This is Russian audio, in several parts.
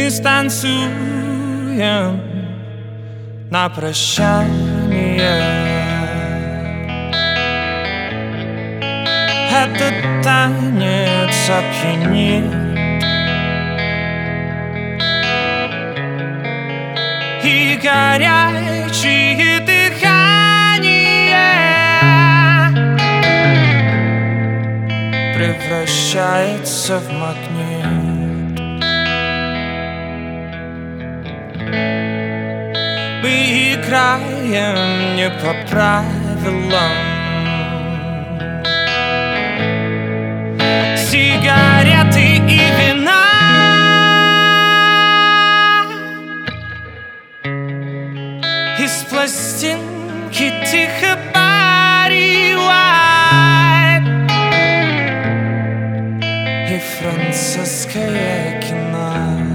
Мы станцуем на прощание. Этот танец опьянит, и горячие дыхания превращается в магнит. Мы играем не по правилам. Сигареты и вина из пластинки тихо парила, и французское кино.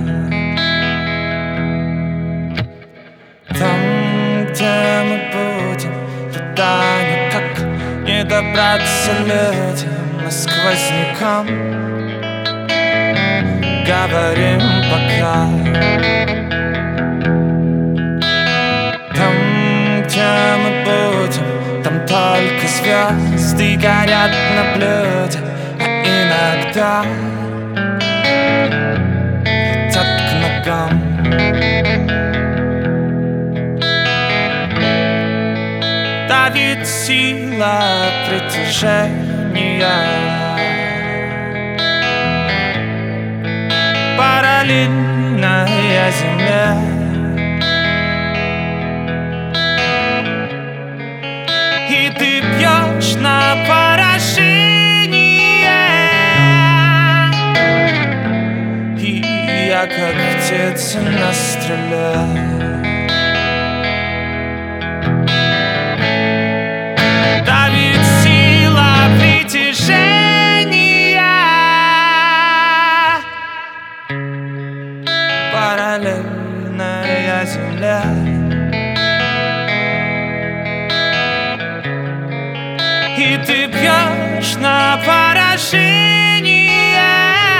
Там, где мы будем, туда никак не добраться людям. Сквозняком говорим пока. Там, где мы будем, там только звезды горят на блюде, а иногда летят к ногам. Давит сила притяжения, параллельная земле. И ты бьешь на поражение, и я как птица на стреле. Давит сила притяжения, параллельная земля. И ты бьешь на поражение,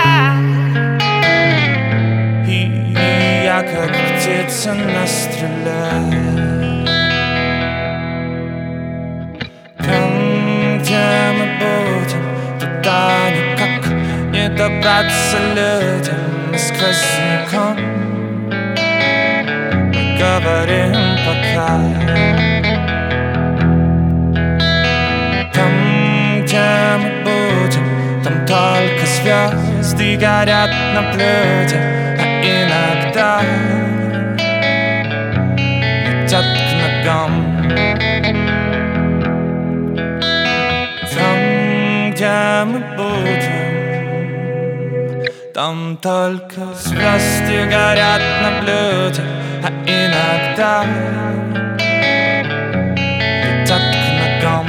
и я как птица на стреле. Там, где мы будем, туда никак не добраться людям. Мы сквозняком говорим пока. Там, где мы будем, там только звезды горят на блюде, а иногда летят к ногам. Там, где мы будем, там только звезды горят на блюде, а иногда летят к ногам.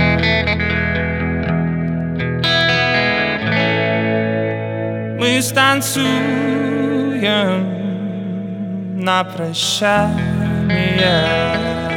Мы станцуем на прощание.